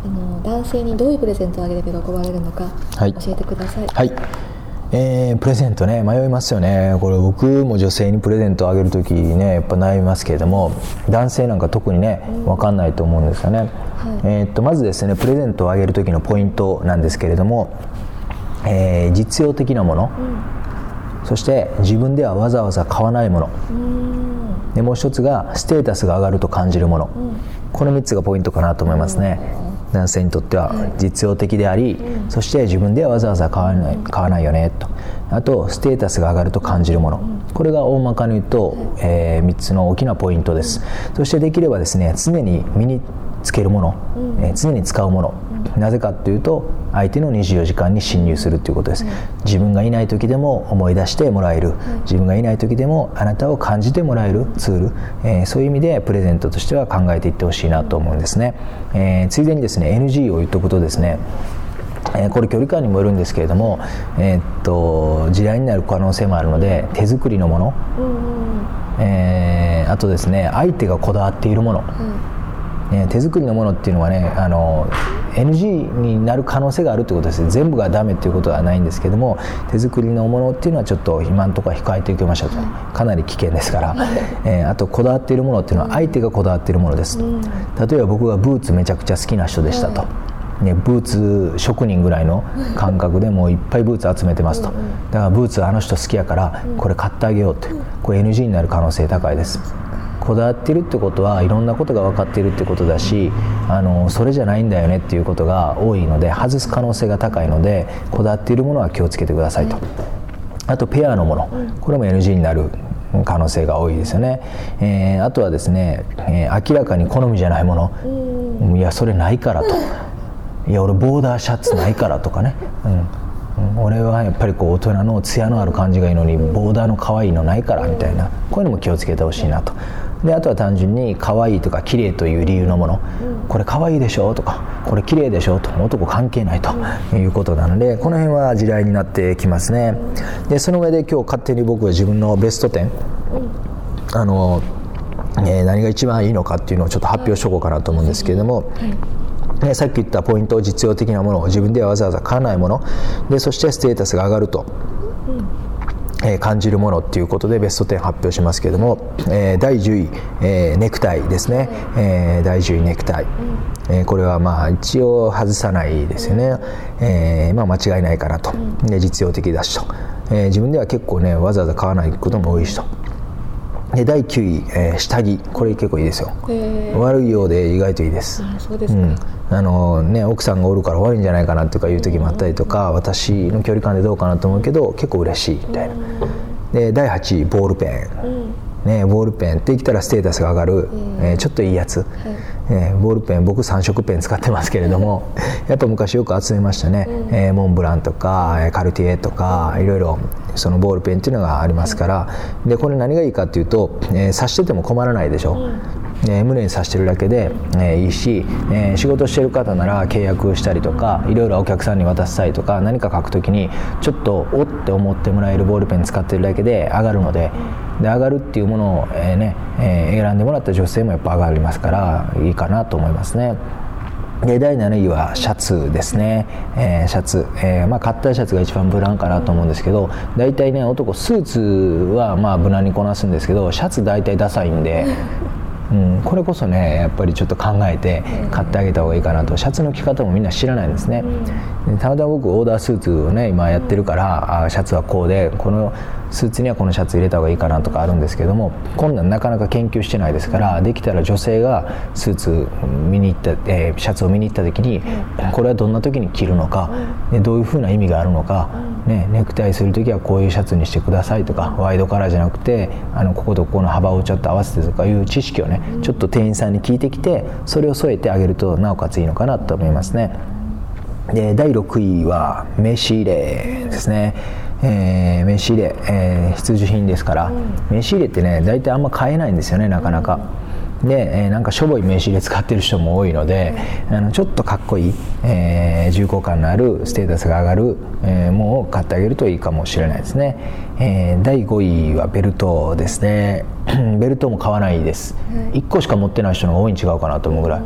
男性にどういうプレゼントをあげれば喜ばれるのか教えてください。 はい、プレゼントね、迷いますよね。これ僕も女性にプレゼントをあげるときねやっぱ悩みますけれども、男性なんか特にね分かんないと思うんですよね。まずですね、プレゼントをあげるときのポイントなんですけれども、実用的なもの、そして自分ではわざわざ買わないもの、でもう一つがステータスが上がると感じるもの、この3つがポイントかなと思いますね。男性にとっては実用的であり、そして自分ではわざわざ買わないよねと、あとステータスが上がると感じるもの、これが大まかに言うと、3つの大きなポイントです。そしてできればですね、常に身につけるもの、常に使うもの、なぜかというと相手の24時間に侵入するということです。自分がいない時でも思い出してもらえる、自分がいない時でもあなたを感じてもらえるツール、そういう意味でプレゼントとしては考えていってほしいなと思うんですね。ついでにですね NG を言っておくとですね、これ距離感にもよるんですけれども、地雷になる可能性もあるので、手作りのもの、あとですね相手がこだわっているもの、手作りのものっていうのはねNG になる可能性があるということです。全部がダメということはないんですけども、手作りのものっていうのはちょっと今のところは控えておきましょうと、かなり危険ですから、あとこだわっているものっていうのは相手がこだわっているものです。例えば僕がブーツめちゃくちゃ好きな人でしたと、ブーツ職人ぐらいの感覚でもういっぱいブーツ集めてますと、だからブーツあの人好きやからこれ買ってあげようって、これ NG になる可能性高いです。こだわってるってことはいろんなことが分かっているってことだし、それじゃないんだよねっていうことが多いので外す可能性が高いので、こだわっているものは気をつけてくださいと。あとペアのもの、これも NG になる可能性が多いですよね。あとはですね、明らかに好みじゃないもの、いやそれないからと、いや俺ボーダーシャツないからとかね、俺はやっぱりこう大人の艶のある感じがいいのにボーダーの可愛いのないからみたいな、こういうのも気をつけてほしいなと。であとは単純に可愛いとか綺麗という理由のもの、これ可愛いでしょとかこれ綺麗でしょと、男関係ないということなので、この辺は地雷になってきますね。でその上で今日勝手に僕は自分のベスト10、何が一番いいのかっていうのをちょっと発表しておこうかなと思うんですけれども、さっき言ったポイント、実用的なものを自分ではわざわざ買わないもので、そしてステータスが上がると、感じるものっていうことでベスト10発表しますけれども、第10位、ネクタイですね。第10位ネクタイ、これはまあ一応外さないですよね。間違いないかなと。で実用的だしと、自分では結構ねわざわざ買わないことも多いしと。で第9位、下着、これ結構いいですよ。悪いようで意外といいです。 そうですか。 奥さんがおるから悪いんじゃないかなとかいう時もあったりとか、私の距離感でどうかなと思うけど結構嬉しいみたいな。で第8位ボールペン、ボールペンってきたらステータスが上がる、ちょっといいやつ、ボールペン僕3色ペン使ってますけれどもやっぱ昔よく集めましたね。モンブランとかカルティエとかいろいろそのボールペンっていうのがありますから。でこれ何がいいかっていうと、刺してても困らないでしょ。胸に刺してるだけで、いいし、仕事してる方なら契約したりとかいろいろお客さんに渡したりとか、何か書くときにちょっとおって思ってもらえるボールペン使ってるだけで上がるので、上がるっていうものを、選んでもらった女性もやっぱ上がりますからいいかなと思いますね。で第7位はシャツですね。シャツ、カッターシャツが一番無難かなと思うんですけど、大体ね男スーツは無難にこなすんですけど、シャツ大体ダサいんでこれこそねやっぱりちょっと考えて買ってあげた方がいいかなと。シャツの着方もみんな知らないんですね。たまたま僕オーダースーツをね今やってるから、シャツはこうでこのスーツにはこのシャツ入れた方がいいかなとかあるんですけども、こんなんなかなか研究してないですから、できたら女性がスーツ見に行った、シャツを見に行った時にこれはどんな時に着るのか、どういうふうな意味があるのか、ネクタイする時はこういうシャツにしてくださいとか、ワイドカラーじゃなくてこことここの幅をちょっと合わせてとかいう知識をねちょっと店員さんに聞いてきて、それを添えてあげるとなおかついいのかなと思いますね。で第6位は名刺入れですね。名刺入れ、必需品ですから、名刺入れってね大体あんま買えないんですよねなかなか。で、なんかしょぼい名刺入れ使ってる人も多いので、ちょっとかっこいい、重厚感のあるステータスが上がる、ものを買ってあげるといいかもしれないですね。第5位はベルトですね。ベルトも買わないです。1個しか持ってない人の方が多いに違うかなと思うぐらい。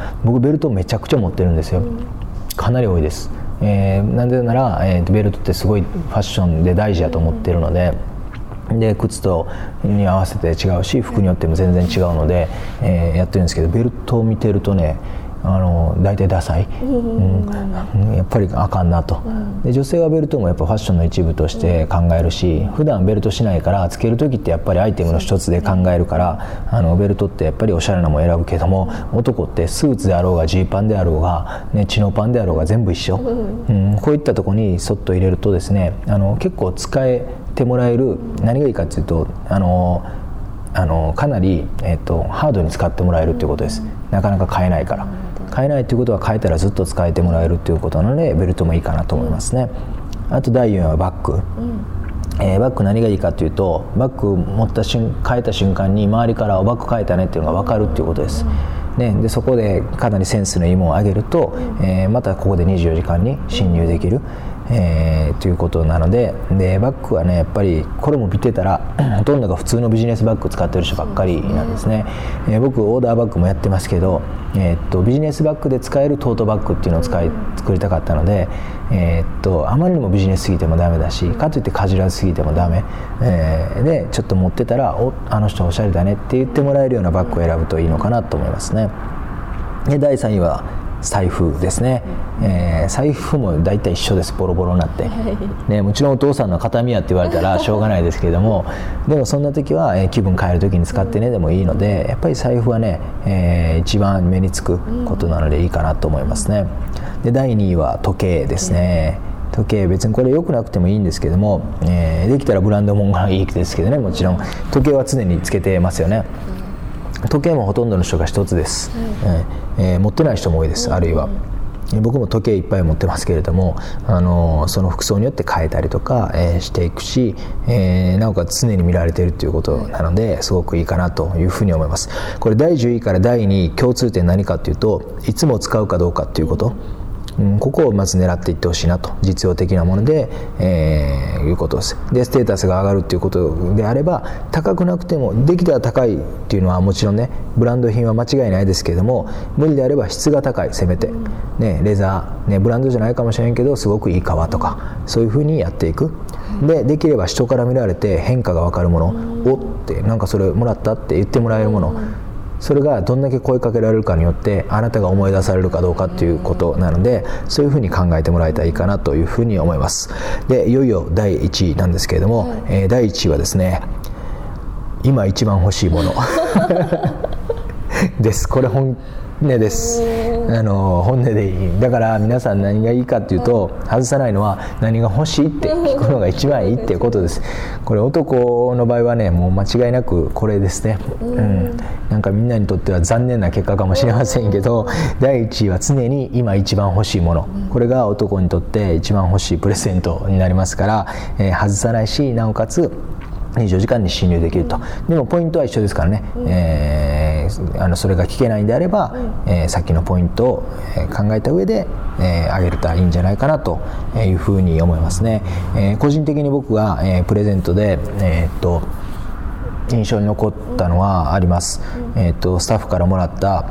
僕ベルトめちゃくちゃ持ってるんですよ。かなり多いです。なんでなら、ベルトってすごいファッションで大事やと思ってるので、で靴とに合わせて違うし服によっても全然違うので、やってるんですけど、ベルトを見てるとね大体ダサい、やっぱりあかんなと。で女性はベルトもやっぱファッションの一部として考えるし、普段ベルトしないからつける時ってやっぱりアイテムの一つで考えるから、ベルトってやっぱりおしゃれなもの選ぶけども、男ってスーツであろうがジーパンであろうが、ね、チノパンであろうが全部一緒、こういったところにそっと入れるとですね、結構使えてもらえる、何がいいかっていうとかなり、ハードに使ってもらえるということです。なかなか買えないから。買えないということは買えたらずっと使えてもらえるということなのでベルトもいいかなと思いますね。あと第4はバッグ、バッグ何がいいかというと、バッグ変えた瞬間に周りからバッグ変えたねっていうのが分かるっていうことです、ね、でそこでかなりセンスのいいものをあげると、またここで24時間に侵入できる、ということなので、バッグはねやっぱりこれも見てたらほとんどが普通のビジネスバッグ使ってる人ばっかりなんですね。僕オーダーバッグもやってますけど、ビジネスバッグで使えるトートバッグっていうのを作りたかったので、あまりにもビジネスすぎてもダメだし、かといってカジュアルすぎてもダメ、でちょっと持ってたらあの人おしゃれだねって言ってもらえるようなバッグを選ぶといいのかなと思いますね。で第3位は財布ですね、財布も大体一緒です。ボロボロになって、ね、もちろんお父さんの形見やって言われたらしょうがないですけれども、でもそんな時は、気分変える時に使ってねでもいいので、やっぱり財布はね、一番目につくことなのでいいかなと思いますね。で第2位は時計ですね。時計別にこれ良くなくてもいいんですけども、できたらブランド物がいいですけどね、もちろん時計は常につけてますよね。時計もほとんどの人が一つです、持ってない人も多いです。あるいは僕も時計いっぱい持ってますけれども、その服装によって変えたりとか、していくし、なおかつ常に見られているということなのですごくいいかなというふうに思います。これ第10位から第2位共通点何かというと、いつも使うかどうかということ、ここをまず狙っていってほしいなと。実用的なもので、いうことです。でステータスが上がるということであれば、高くなくてもできたら高いっていうのはもちろんねブランド品は間違いないですけれども、無理であれば質が高い、せめて、ね、レザー、ね、ブランドじゃないかもしれんけどすごくいい革とかそういうふうにやっていく。できれば人から見られて変化が分かるもの、おってなんかそれもらったって言ってもらえるもの、それがどんだけ声かけられるかによってあなたが思い出されるかどうかということなので、そういうふうに考えてもらえたらいいかなというふうに思います。でいよいよ第1位なんですけれども、第1位はですね、今一番欲しいものです。これ本音です。本音でいい。だから皆さん何がいいかっていうと、外さないのは何が欲しいって聞くのが一番いいっていうことです。これ男の場合はねもう間違いなくこれですね。なんかみんなにとっては残念な結果かもしれませんけど、第1位は常に今一番欲しいもの、これが男にとって一番欲しいプレゼントになりますから、外さないし、なおかつ24時間に侵入できると。でもポイントは一緒ですからね、それが聞けないんであれば、さっきのポイントを考えた上で、あげるといいんじゃないかなというふうに思いますね。個人的に僕が、プレゼントで、印象に残ったのはあります。スタッフからもらった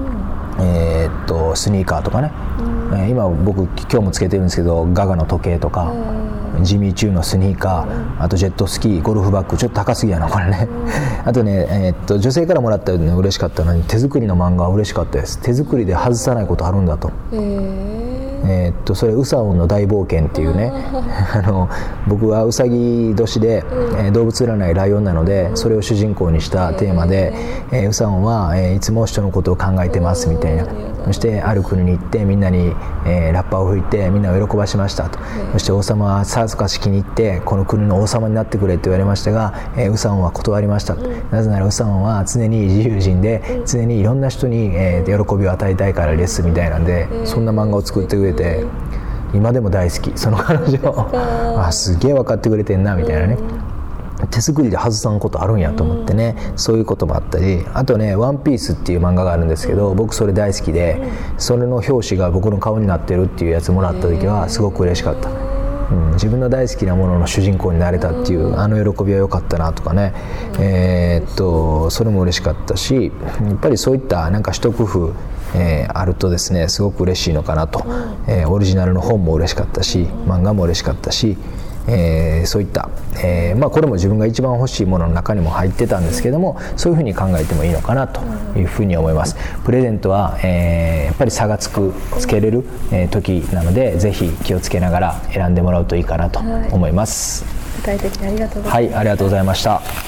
スニーカーとかね、今僕今日もつけてるんですけどガガの時計とか、ジミーチューのスニーカー、あとジェットスキー、ゴルフバッグ、ちょっと高すぎやなこれね。あとね、女性からもらったの嬉しかったのに手作りの漫画は嬉しかったです。手作りで外さないことあるんだと。それウサオンの大冒険っていうね僕はウサギ年で、動物占いライオンなので、それを主人公にしたテーマで、ウサオンはいつも人のことを考えてますみたいな。そしてある国に行ってみんなに、ラッパを吹いてみんなを喜ばしましたと。そして王様はさぞかし気に入ってこの国の王様になってくれって言われましたが、ウサオンは断りました。なぜならウサオンは常に自由人で常にいろんな人に、喜びを与えたいからですみたいなんで、そんな漫画を作ってくれて今でも大好き、その彼女すげえ分かってくれてんなみたいなね。手作りで外さんことあるんやと思ってね、そういうこともあったり、あとねワンピースっていう漫画があるんですけど、僕それ大好きで、それの表紙が僕の顔になってるっていうやつもらった時はすごく嬉しかった。 自分の大好きなものの主人公になれたっていうあの喜びは良かったなとかね、それも嬉しかったし、やっぱりそういったなんか一工夫あるとですねすごく嬉しいのかなと、オリジナルの本も嬉しかったし漫画も嬉しかったし、そういった、これも自分が一番欲しいものの中にも入ってたんですけども、そういうふうに考えてもいいのかなというふうに思います。プレゼントは、やっぱり差がつけれる、時なのでぜひ気をつけながら選んでもらうといいかなと思います。 具体的にありがとうございます。 はい、ありがとうございました。